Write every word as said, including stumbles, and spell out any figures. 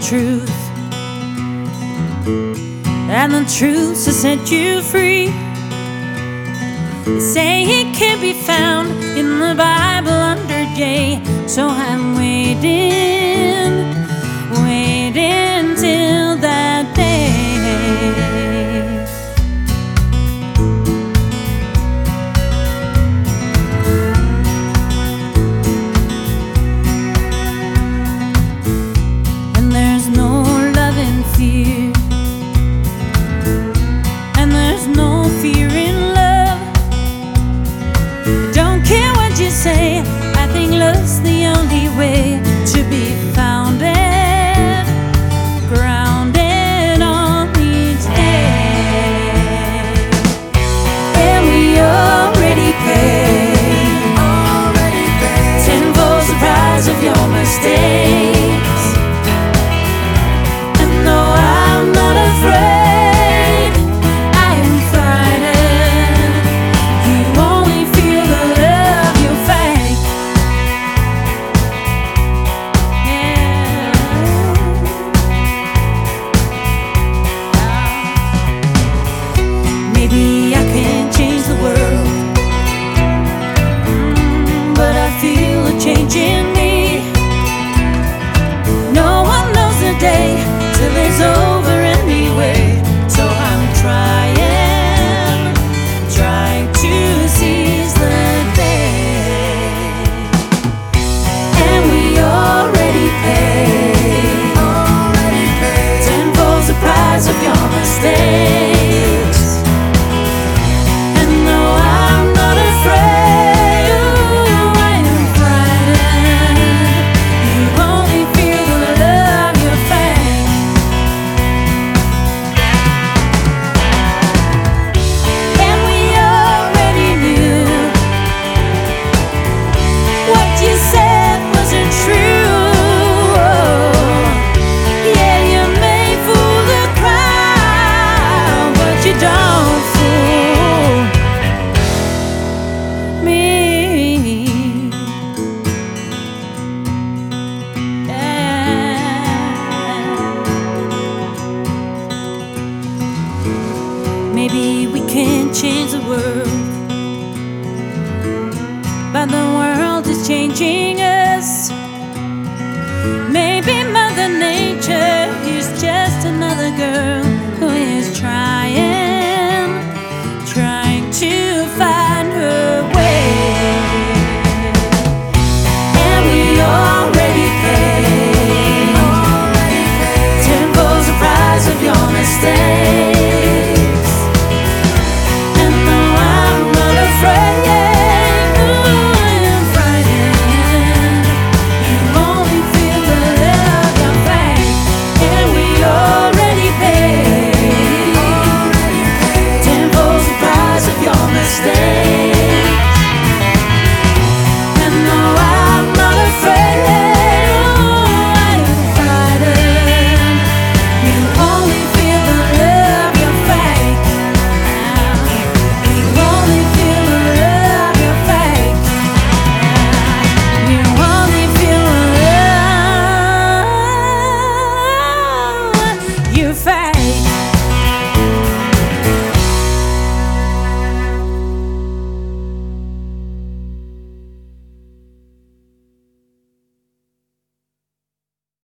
truth, and the truth will set you free. They say it can be found in the Bible under J. So I'm waiting, waiting till that day. And there's no love in fear, and there's no fear in love. Don't care what you say, I think love's the only way to be founded, grounded on each day. And we already paid, already paid tenfold the price of your mistakes. And no, I'm not afraid, I am frightened. You only feel the love you fake. Maybe I can't change the world, but I feel a change in me. No one knows the day till it's over anyway. So I'm trying, trying to seize the day. And we already paid, already paid tenfold the price of your mistakes. And no, I'm not afraid, ooh, I am frightened. You only feel the love you fake. And we already knew what you said wasn't true. Yeah, you may fool the crowd, but you don't fool me. Yeah. Maybe we can't change the world, but the world is changing us.